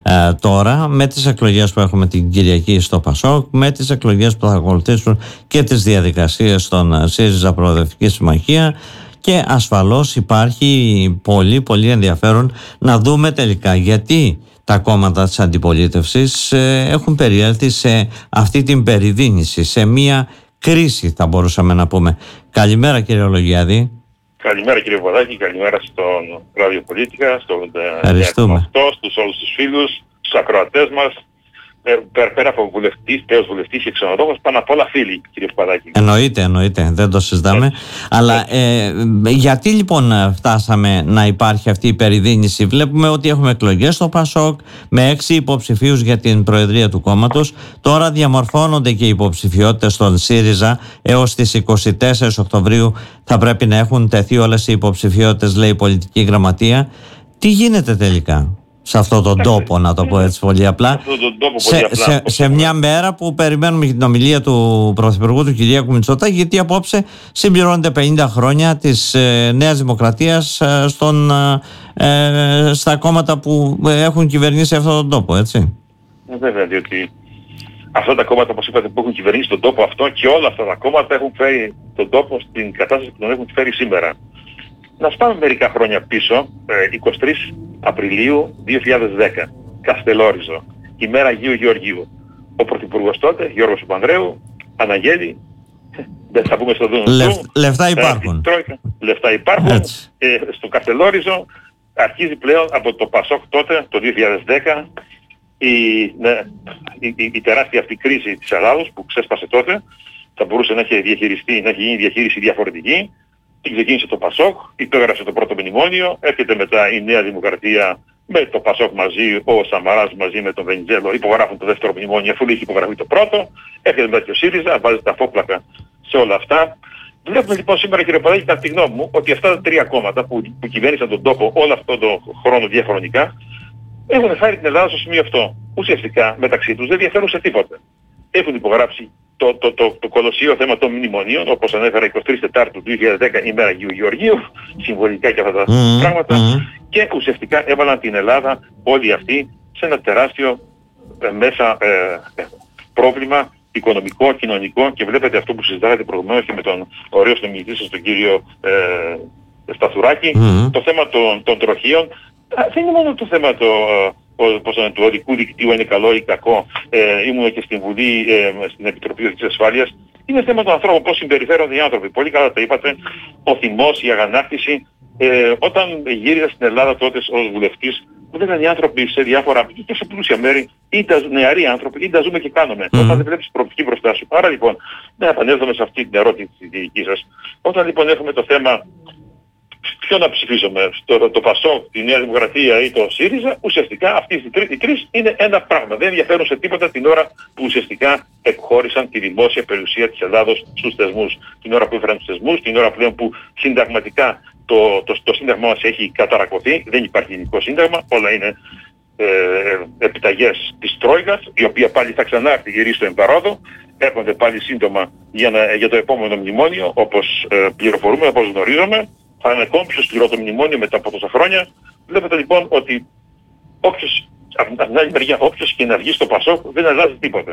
τώρα, με τις εκλογές που έχουμε την Κυριακή στο Πασόκ, με τις εκλογές που θα ακολουθήσουν και τις διαδικασίες στον ΣΥΡΙΖΑ Προοδευτική Συμμαχία, και ασφαλώς υπάρχει πολύ πολύ ενδιαφέρον να δούμε τελικά γιατί τα κόμματα της αντιπολίτευσης έχουν περιέλθει σε αυτή την περιδίνηση, σε μια κρίση θα μπορούσαμε να πούμε. Καλημέρα κύριε Ολογιάδη. Καλημέρα κύριε Βοδάκη, καλημέρα στον Ραδιοπολίτικα, στον Ευχαριστούμε. στους όλους τους φίλους, στους ακροατές μας. Πέρα από βουλευτής, τέος βουλευτής και ξενοδόχος, πάνω απ' όλα φίλοι, κύριε Παπαδάκη. Εννοείται, δεν το συζητάμε. Αλλά γιατί λοιπόν φτάσαμε να υπάρχει αυτή η περιδίνηση? Βλέπουμε ότι έχουμε εκλογές στο Πασόκ με 6 υποψηφίους για την προεδρία του κόμματος. Τώρα διαμορφώνονται και οι υποψηφιότητες στον ΣΥΡΙΖΑ. Έως τις 24 Οκτωβρίου θα πρέπει να έχουν τεθεί όλες οι υποψηφιότητες, λέει η πολιτική γραμματεία. Τι γίνεται τελικά σε αυτόν τον τόπο, να το πω έτσι πολύ απλά, σε μια μέρα που περιμένουμε την ομιλία του Πρωθυπουργού του Κυριάκου Μητσοτάκη, γιατί απόψε συμπληρώνεται 50 χρόνια της Νέας Δημοκρατίας στα κόμματα που έχουν κυβερνήσει αυτόν τον τόπο, έτσι. Βέβαια, διότι αυτά τα κόμματα, όπως είπατε, που έχουν κυβερνήσει τον τόπο αυτό, και όλα αυτά τα κόμματα έχουν φέρει τον τόπο στην κατάσταση που τον έχουν φέρει σήμερα. Να σπάμε μερικά χρόνια πίσω, 23 Απριλίου 2010, Καστελόριζο, ημέρα Αγίου Γεωργίου. Ο Πρωθυπουργός τότε, Γιώργος Παπανδρέου, αναγγέλει, δεν θα πούμε στο δούνο λεφτά υπάρχουν. Λεφτά υπάρχουν. Στο Καστελόριζο αρχίζει πλέον από το Πασόκ τότε, το 2010, η τεράστια αυτή κρίση της Ελλάδος που ξέσπασε τότε. Θα μπορούσε να έχει διαχειριστεί, να έχει γίνει διαχείριση διαφορετική. Την ξεκίνησε το Πασόκ, υπέγραψε το πρώτο μνημόνιο, έρχεται μετά η Νέα Δημοκρατία με το Πασόκ μαζί, ο Σαμαράς μαζί με τον Βενιζέλο, υπογράφουν το δεύτερο μνημόνιο αφού είχε υπογραφεί το πρώτο, έρχεται μετά και ο ΣΥΡΙΖΑ, βάζει τα φόπλακα σε όλα αυτά. Βλέπουμε λοιπόν σήμερα, κύριε Παπαδάκη, κατά τη γνώμη μου, ότι αυτά τα τρία κόμματα που κυβέρνησαν τον τόπο όλο αυτόν τον χρόνο διαχρονικά έχουν φέρει την Ελλάδα στο σημείο αυτό. Ουσιαστικά μεταξύ τους δεν διαφέρουν σε τίποτα. Έχουν υπογράψει το κολοσσίο θέμα των μνημονίων, όπως ανέφερα 23 Τετάρτου 2010, ημέρα Αγίου Γεωργίου, συμβολικά και αυτά τα πράγματα, και ουσιαστικά έβαλαν την Ελλάδα όλοι αυτοί σε ένα τεράστιο μέσα πρόβλημα οικονομικό, κοινωνικό, και βλέπετε αυτό που συζητάγατε προηγουμένως και με τον ωραίο συνομιλητή σας, τον κύριο Σταθουράκη, το θέμα των τροχίων. Δεν είναι μόνο το θέμα του οδικού δικτύου, είναι καλό ή κακό. Ήμουν και στην Βουλή, στην Επιτροπή Οδικής Ασφάλειας. Είναι θέμα των ανθρώπων, πώς συμπεριφέρονται οι άνθρωποι. Πολύ καλά τα είπατε. Ο θυμός, η αγανάκτηση. Όταν γύριζα στην Ελλάδα τότε ως βουλευτής, που δεν ήταν οι άνθρωποι σε διάφορα και σε πλούσια μέρη, ή τα νεαροί άνθρωποι, ή τα ζούμε και κάνουμε. Όταν δεν βλέπεις προοπτική μπροστά σου. Άρα λοιπόν, να επανέλθουμε σε αυτή την ερώτηση τη δική σας. Όταν λοιπόν έχουμε το θέμα ποιο να ψηφίσουμε, το Πασόκ, τη Νέα Δημοκρατία ή το ΣΥΡΙΖΑ, ουσιαστικά αυτή η κρίση είναι ένα πράγμα. Δεν ενδιαφέρουν σε τίποτα την ώρα που ουσιαστικά εκχώρησαν τη δημόσια περιουσία της Ελλάδος στους θεσμούς. Την ώρα που έφεραν τους θεσμούς, την ώρα πλέον που συνταγματικά το σύνταγμα μας έχει καταρακωθεί, δεν υπάρχει ελληνικό σύνταγμα, όλα είναι επιταγές της Τρόικας, η οποία πάλι θα ξανάρθει γυρίσει στο εμπαρόδο, έρχονται πάλι σύντομα για το επόμενο μνημόνιο, όπως πληροφορούμε, όπως γνωρίζουμε. Θα είναι ακόμη πιο σκληρό το μνημόνιο μετά από τόσα χρόνια. Βλέπετε λοιπόν ότι όποιος, από την άλλη μεριά, όποιος και να βγει στο Πασόκ δεν αλλάζει τίποτα.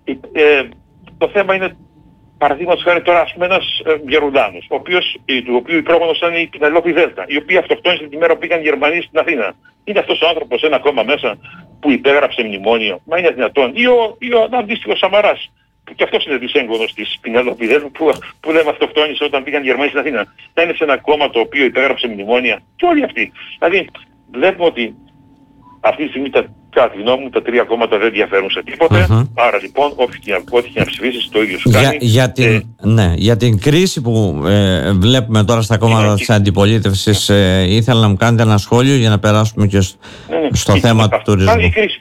Το θέμα είναι, παραδείγματος χάρη τώρα, ας πούμε, ένας Γερουλάνος, του οποίου η πρόγονος ήταν η Πινελόπη Δέλτα, η οποία αυτοκτόνησε την ημέρα που πήγαν οι Γερμανοί στην Αθήνα. Είναι αυτός ο άνθρωπος ένα κόμμα μέσα που υπέγραψε μνημόνιο? Μα είναι δυνατόν? Ή ο αντίστοιχος Σαμαράς, και αυτός είναι δυσέγγωνος της Πινελόπη Δέλτα, που λέμε αυτοκτόνησε όταν πήγαν οι Γερμανοί στην Αθήνα. Να είναι σε ένα κόμμα το οποίο υπέγραψε μνημόνια, και όλοι αυτοί. Δηλαδή βλέπουμε ότι αυτή τη στιγμή, κατά τη γνώμη μου, τα τρία κόμματα δεν διαφέρουν σε τίποτε. Άρα λοιπόν, ό,τι και να ψηφίσεις, το ίδιο σου κάνει. Για την κρίση που βλέπουμε τώρα στα κόμματα της αντιπολίτευσης, ήθελα να μου κάνετε ένα σχόλιο για να περάσουμε και στο θέμα του τουρισμού.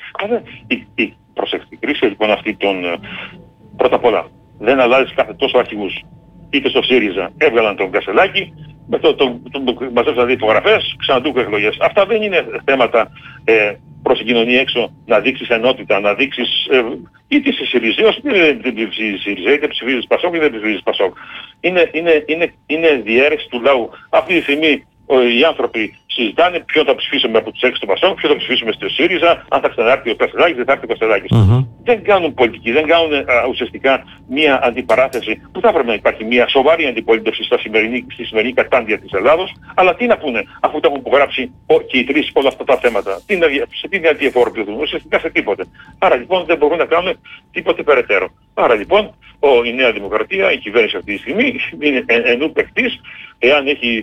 Η κρίση λοιπόν αυτή πρώτα απ' όλα, δεν αλλάζει κάθε τόσο αρχηγούς. Είτε στο ΣΥΡΙΖΑ έβγαλαν τον Κασελάκη, με μαζέψαν δύο υπογραφές, ξαναδούκουν εκλογές. Αυτά δεν είναι θέματα προς την κοινωνία έξω, να δείξεις ενότητα, να δείξεις είτε είσαι ΣΥΡΙΖΑΙΟΣ, είτε δεν ψηφίζεις ΣΥΡΙΖΑ, είτε ψηφίζεις Πασόκ, είτε δεν ψηφίζεις Πασόκ. Είναι διαίρεση του λαού. Αυτή τη στιγμή οι άνθρωποι συζητάνε ποιο θα ψηφίσουμε από τους 6 του Πασόκ, ποιο θα ψηφίσουμε στο ΣΥΡΙΖΑ, αν θα ξανάρθει ο Κασελάκης, δεν θα έρθει ο Κασελάκης. Δεν κάνουν πολιτική, δεν κάνουν ουσιαστικά μια αντιπαράθεση που θα έπρεπε να υπάρχει μια σοβαρή αντιπολίτευση στη σημερινή κατάντια της Ελλάδος. Αλλά τι να πούνε, αφού τα έχουν υπογράψει και οι τρεις όλα αυτά τα θέματα. Σε τι να διαφοροποιηθούν, ουσιαστικά σε τίποτε. Άρα λοιπόν δεν μπορούν να κάνουν τίποτε περαιτέρω. Άρα λοιπόν η Νέα Δημοκρατία, η κυβέρνηση αυτή τη στιγμή, είναι ενού παιχτής, εάν έχει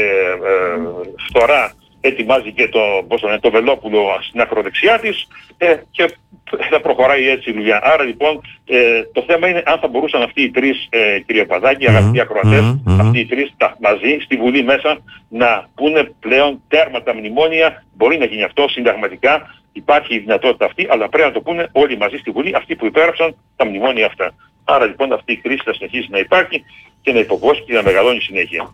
φθορά, ετοιμάζει και το Βελόπουλο στην ακροδεξιά της και θα προχωράει έτσι η δουλειά. Άρα λοιπόν το θέμα είναι αν θα μπορούσαν αυτοί οι τρεις, κύριε Παδάκη, αγαπητοί ακροατές, αυτοί οι τρεις μαζί στη Βουλή μέσα να πούνε πλέον τέρμα τα μνημόνια. Μπορεί να γίνει αυτό συνταγματικά, υπάρχει η δυνατότητα αυτή, αλλά πρέπει να το πούνε όλοι μαζί στη Βουλή, αυτοί που υπέγραψαν τα μνημόνια αυτά. Άρα λοιπόν αυτή η κρίση θα συνεχίσει να υπάρχει και να υποβόσκει και να μεγαλώνει συνέχεια.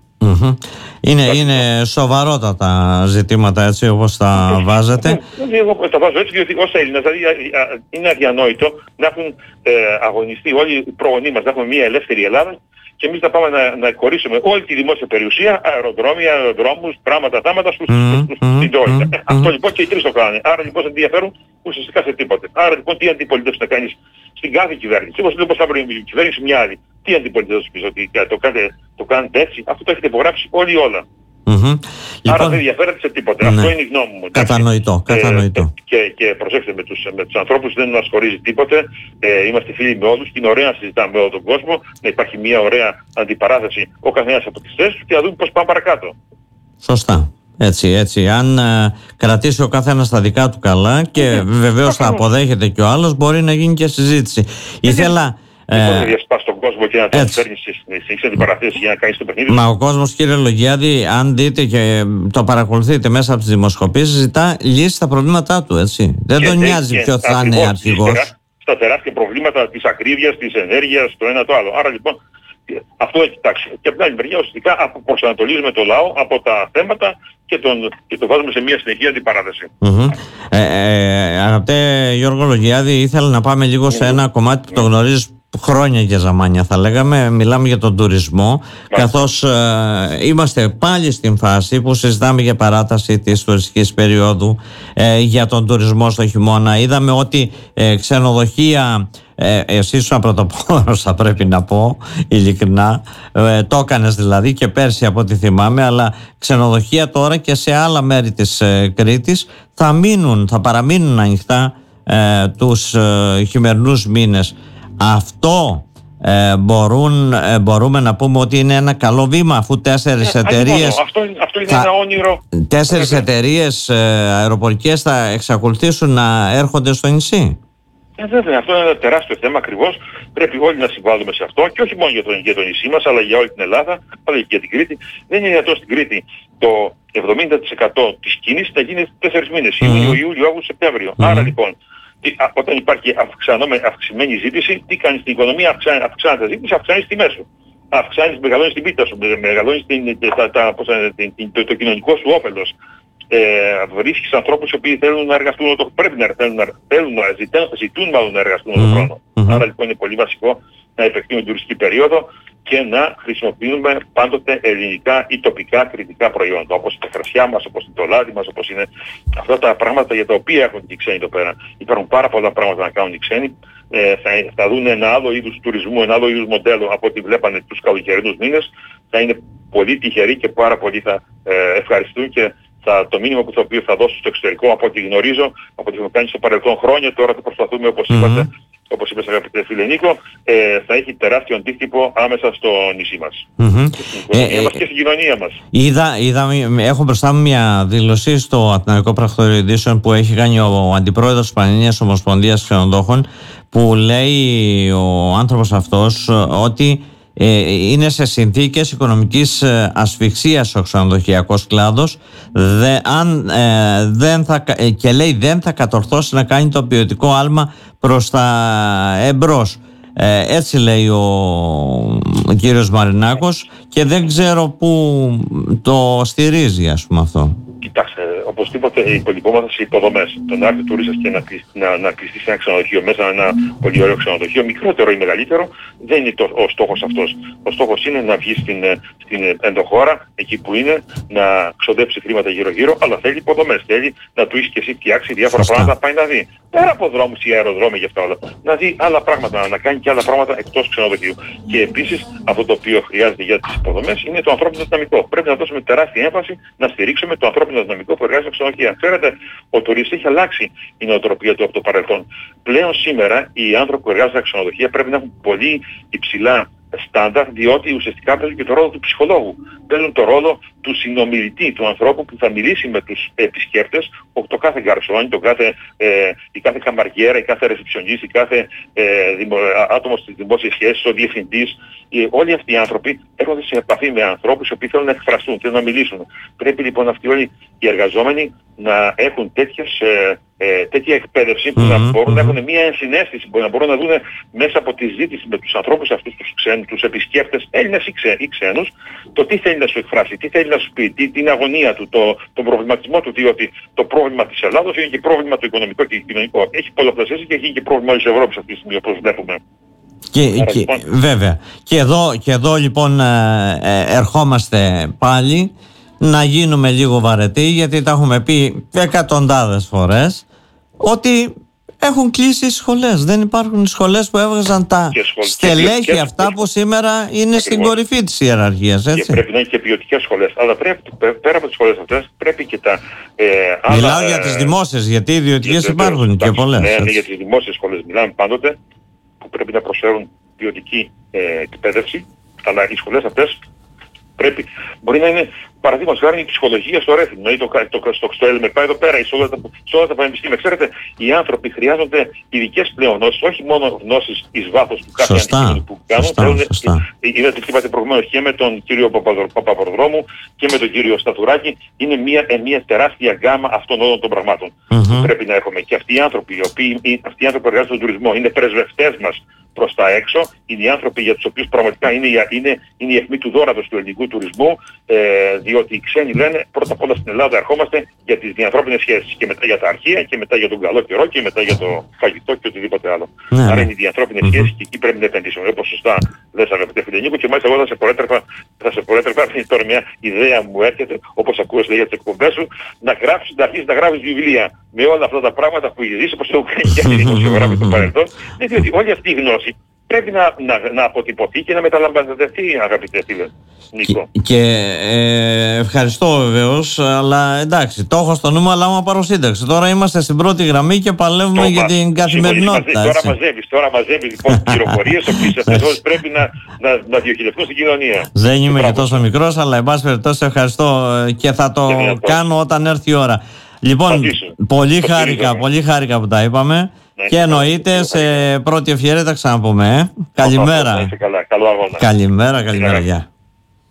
Είναι σοβαρότατα ζητήματα έτσι όπως τα βάζετε. Εγώ τα βάζω έτσι διότι ως Έλληνας δηλαδή είναι αδιανόητο να έχουν αγωνιστεί όλοι οι προγονείς μας να έχουμε μια ελεύθερη Ελλάδα και εμείς να πάμε να κορίσουμε όλη τη δημόσια περιουσία, αεροδρόμια, αεροδρόμους, πράγματα, θάματα στην Τρόικα. Αυτό λοιπόν και οι τρεις το κάνουν. Άρα λοιπόν δεν ενδιαφέρουν ουσιαστικά σε τίποτε. Άρα λοιπόν τι αντιπολίτευση να κάνεις στην κάθε κυβέρνηση. Όπως λοιπόν θα πρέπει η κυβέρνηση μια άλλη. Τι αντιπολίτευση πεις ότι το κάνετε έτσι, αυτό το έχετε υπογράψει όλοι όλα. Άρα δεν ενδιαφέρεται σε τίποτε. Αυτό είναι η γνώμη μου. Κατανοητό. Και προσέξτε με τους ανθρώπους δεν μας χωρίζει τίποτε. Είμαστε φίλοι με όλους και είναι ωραία να συζητάμε με όλο τον κόσμο, να υπάρχει μια ωραία αντιπαράθεση ο καθένας από τις θέσεις του και να δούμε πώς πάμε παρακάτω. Σωστά. Έτσι. Αν κρατήσει ο καθένας τα δικά του καλά και βεβαίως θα αποδέχεται και ο άλλος, μπορεί να γίνει και συζήτηση. Ήθελα. Να διασπάσει τον κόσμο και να τον φέρνει σε αντιπαραθέσεις για να κάνεις το παιχνίδι. Μα ο κόσμος, κύριε Λογιάδη, αν δείτε και το παρακολουθείτε μέσα από τις δημοσκοπήσεις, ζητά λύση στα προβλήματά του, έτσι. Δεν τον νοιάζει ποιο θα είναι αρχηγός. Στα τεράστια προβλήματα της ακρίβειας, της ενέργειας, το ένα το άλλο. Άρα λοιπόν αυτό έχει κοιτάξει. Και από την άλλη μεριά ουσιαστικά προσανατολίζουμε το λαό από τα θέματα και το βάζουμε σε μια συνεχή αντιπαράθεση. Αγαπητέ Γιώργο Λογιάδη, ήθελα να πάμε λίγο σε ένα κομμάτι που το γνωρίζεις χρόνια και ζαμάνια θα λέγαμε. Μιλάμε για τον τουρισμό, καθώς είμαστε πάλι στην φάση που συζητάμε για παράταση της τουριστικής περίοδου για τον τουρισμό στο χειμώνα. Είδαμε ότι ξενοδοχεία, εσύ ήσουν πρωτοπόρος θα πρέπει να πω ειλικρινά, το έκανες δηλαδή και πέρσι από ό,τι θυμάμαι, αλλά ξενοδοχεία τώρα και σε άλλα μέρη της Κρήτης θα παραμείνουν ανοιχτά τους χειμερινούς μήνες. Αυτό μπορούμε να πούμε ότι είναι ένα καλό βήμα, αφού 4 εταιρείες. Αυτό είναι ένα όνειρο. 4 εταιρείες αεροπορικές θα εξακολουθήσουν να έρχονται στο νησί. Βέβαια, αυτό είναι ένα τεράστιο θέμα ακριβώς. Πρέπει όλοι να συμβάλλουμε σε αυτό και όχι μόνο για το νησί μας, αλλά για όλη την Ελλάδα, αλλά και για την Κρήτη. Δεν είναι δυνατόν στην Κρήτη το 70% της κίνησης να γίνει 4 μήνες, Ιούνιο, Ιούλιο, Αύγουστο, Σεπτέμβριο. Άρα λοιπόν, όταν υπάρχει αυξημένη ζήτηση, τι κάνει στην οικονομία, αυξάνεται ζήτηση, αυξάνει τη μέσο. Μεγαλώνεις την πίτα σου, μεγαλώνεις το κοινωνικό σου όφελος. Βρίσκεις ανθρώπους οι οποίοι θέλουν να εργαστούν, πρέπει να ζητούν μάλλον να εργαστούν όλο τον χρόνο. Άρα λοιπόν είναι πολύ βασικό να επεκτείνουμε την τουριστική περίοδο και να χρησιμοποιούμε πάντοτε ελληνικά ή τοπικά κρητικά προϊόντα, όπως τα κρασιά μας, όπως το λάδι μας, όπως είναι αυτά τα πράγματα για τα οποία έχουν και οι ξένοι εδώ πέρα. Υπάρχουν πάρα πολλά πράγματα να κάνουν οι ξένοι. Θα δουν ένα άλλο είδους τουρισμού, ένα άλλο είδους μοντέλο από ό,τι βλέπανε τους καλοκαιρινούς μήνες. Θα είναι πολύ τυχεροί και πάρα πολύ θα ευχαριστούν και το μήνυμα που το οποίο θα δώσω στο εξωτερικό, από ό,τι γνωρίζω, από ό,τι έχουμε κάνει στο παρελθόν χρόνια, τώρα θα προσπαθούμε, όπως είπες αγαπητέ φίλε Νίκο, θα έχει τεράστιο αντίκτυπο άμεσα στο νησί μας. Και στην κοινωνία μας. Έχω μπροστά μου μια δήλωση στο Αθηναϊκό Πρακτορείο Ειδήσεων που έχει κάνει ο αντιπρόεδρος της Πανελληνίας Ομοσπονδίας Ξενοδόχων, που λέει ο άνθρωπος αυτός ότι είναι σε συνθήκες οικονομικής ασφυξίας ο ξενοδοχειακός κλάδος και λέει δεν θα κατορθώσει να κάνει το ποιοτικό άλμα προς τα εμπρός. Έτσι λέει ο κύριος Μαρινάκος και δεν ξέρω πού το στηρίζει, ας πούμε, αυτό. Κοιτάξτε, οπωσδήποτε υπολοιπόμαστε σε υποδομές. Το να έρθει τουρίστας και να κλειστεί σε ένα ξενοδοχείο μέσα, ένα πολύ ωραίο ξενοδοχείο, μικρότερο ή μεγαλύτερο, δεν είναι ο στόχος αυτός. Ο στόχος είναι να βγει στην ενδοχώρα, εκεί που είναι, να ξοδέψει χρήματα γύρω-γύρω, αλλά θέλει υποδομές. Θέλει να του έχει και εσύ φτιάξει διάφορα πράγματα, πάει να δει. Πέρα από δρόμους ή αεροδρόμια και αυτά όλα. Να δει άλλα πράγματα, να κάνει και άλλα πράγματα εκτός ξενοδοχείου. Και επίσης αυτό το οποίο χρειάζεται για τις υποδομές είναι το ανθρώπινο δυναμικό. Πρέπει να δώσουμε τεράστια έμφαση να στηρίξουμε το ανθρώπινο δυναμικό που εργάζεται στα ξενοδοχεία. Ξέρετε, ο τουρίστης έχει αλλάξει η νοοτροπία του από το παρελθόν. Πλέον σήμερα οι άνθρωποι που εργάζονται στα ξενοδοχεία πρέπει να έχουν πολύ υψηλά στάνταρ, διότι ουσιαστικά παίζουν και το ρόλο του ψυχολόγου. Παίζουν το ρόλο του συνομιλητή, του ανθρώπου που θα μιλήσει με τους επισκέπτες, το κάθε γκαρσόνι, η κάθε καμαριέρα, η κάθε ρεσεψιονίστη, η κάθε άτομο στις δημόσιες σχέσεις, ο διευθυντής. Όλοι αυτοί οι άνθρωποι έρχονται σε επαφή με ανθρώπους οι οποίοι θέλουν να εκφραστούν, θέλουν να μιλήσουν. Πρέπει λοιπόν αυτοί όλοι οι εργαζόμενοι να έχουν τέτοια εκπαίδευση που να μπορούν να έχουν μια ενσυναίσθηση, που να μπορούν να δουν μέσα από τη ζήτηση με τους ανθρώπους αυτούς, τους επισκέπτες, Έλληνες ή ξένους, το τι θέλει να σου εκφράσει, τι θέλει να σου πει, την αγωνία του, τον προβληματισμό του, διότι το πρόβλημα της Ελλάδος είναι και πρόβλημα το οικονομικό και κοινωνικό. Έχει πολλαπλασιάσει και έχει και πρόβλημα της Ευρώπης αυτή τη στιγμή, όπως βλέπουμε. Βέβαια. Και εδώ λοιπόν ερχόμαστε πάλι να γίνουμε λίγο βαρετοί, γιατί τα έχουμε πει εκατοντάδες φορές ότι έχουν κλείσει οι σχολές. Δεν υπάρχουν σχολές που έβγαζαν τα στελέχη αυτά που σήμερα είναι στην κορυφή της ιεραρχίας. Έτσι. Και πρέπει να είναι και ποιοτικές σχολές. Αλλά πρέπει, πέρα από τις σχολές αυτές πρέπει και τα άλλα... Μιλάω για τις δημόσιες, γιατί οι ιδιωτικές υπάρχουν και πολλές. Ναι, για τις δημόσιες σχολές μιλάμε πάντοτε, που πρέπει να προσφέρουν ποιοτική εκπαίδευση, αλλά οι σχολές αυτές μπορεί να είναι, παραδείγματος χάρη, η ψυχολογία στο Ρέθινο ή στο ΕΛΜΕΠΑ εδώ πέρα, σε όλα τα πανεπιστήμια. Ξέρετε, οι άνθρωποι χρειάζονται ειδικές πλέον γνώσεις, όχι μόνο γνώσεις εις βάθος του κάθε αντικείμενου που κάνουν. Είδατε τι είπατε προηγουμένως και με τον κύριο Παπαπροδρόμου και με τον κύριο Σταθουράκη. Είναι μια τεράστια γκάμα αυτών όλων των πραγμάτων που πρέπει να έχουμε. Και αυτοί οι άνθρωποι που εργάζονται στον τουρισμό είναι πρεσβευτές μας προς τα έξω, είναι οι άνθρωποι για τους οποίους πραγματικά είναι η αιχμή του δώρατος του ελληνικού τουρισμού, διότι οι ξένοι λένε πρώτα απ' όλα στην Ελλάδα ερχόμαστε για τις διανθρώπινες σχέσεις και μετά για τα αρχεία και μετά για τον καλό καιρό και μετά για το φαγητό και οτιδήποτε άλλο. Άρα είναι οι διανθρώπινες σχέσεις και εκεί πρέπει να επενδύσουμε. Όπως σωστά λες, αγαπητέ φίλε Νίκο, και μάλιστα εγώ θα σε προέτρεπα, τώρα μια ιδέα μου έρχεται, όπως ακούω για τις εκπομπές σου, να αρχίσεις να γράφεις βιβλία με όλα αυτά τα πράγματα που έχεις ζήσει, όπως έχουν κάνει και άλλοι δημοσιογράφοι στο παρελθόν, διότι όλη αυτή η γνώση πρέπει να αποτυπωθεί και να μεταλαμβανευτεί, αγαπητέ φίλε Νίκο. Και ευχαριστώ βεβαίως, αλλά εντάξει, το έχω στο νου μου, αλλά άμα πάρω σύνταξη. Τώρα είμαστε στην πρώτη γραμμή και παλεύουμε για την καθημερινότητα. Τώρα μαζεύεις λοιπόν πληροφορίες, οποίες πρέπει να διοχετευτούν στην κοινωνία. Δεν είμαι και τόσο μικρός, αλλά εν πάση περιπτώσει ευχαριστώ και θα το κάνω όταν έρθει η ώρα. Λοιπόν, πολύ χάρηκα που τα είπαμε. Και εννοείται σε πρώτη ευκαιρία τα ξαναπούμε. Καλημέρα. Καλό αγώνα. Καλημέρα, γεια.